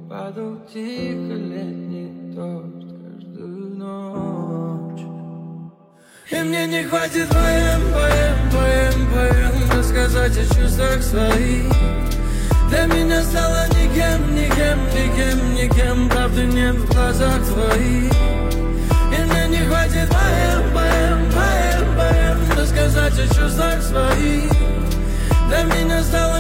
Падал тихо летний дождь каждую ночь. И мне не хватит поем рассказать о чувствах своих. Для меня стало никем, правды нет в глазах твоих. И мне не хватит поем рассказать о чувствах своих. Для меня стало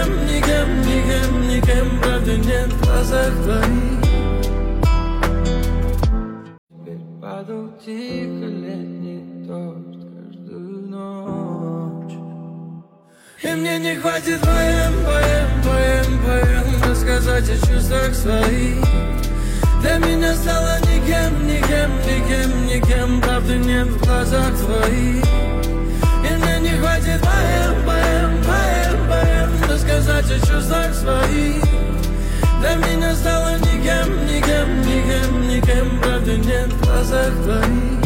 никем, правды нет в глазах твоих. Теперь падал тихо летний дождь каждую ночь. И мне не хватит поем рассказать о чувствах своих. Для меня стало никем, правды нет в глазах твоих. И мне не хватит поем рассказать о чувствах своих. Для меня стало никем, правды нет в глазах твоих.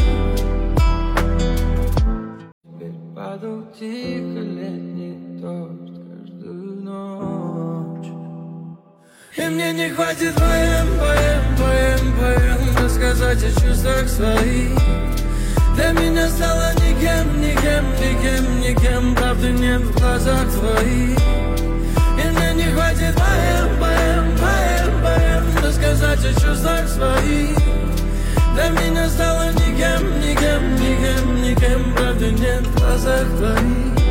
Теперь падал тихо летний дождь каждую ночь. И мне не хватит поем рассказать о чувствах своих. Для меня стало никем, правды нет в глазах твоих. И мне не хватит поем рассказать о чувствах своих. Для меня стало никем, правды нет в глазах твоих.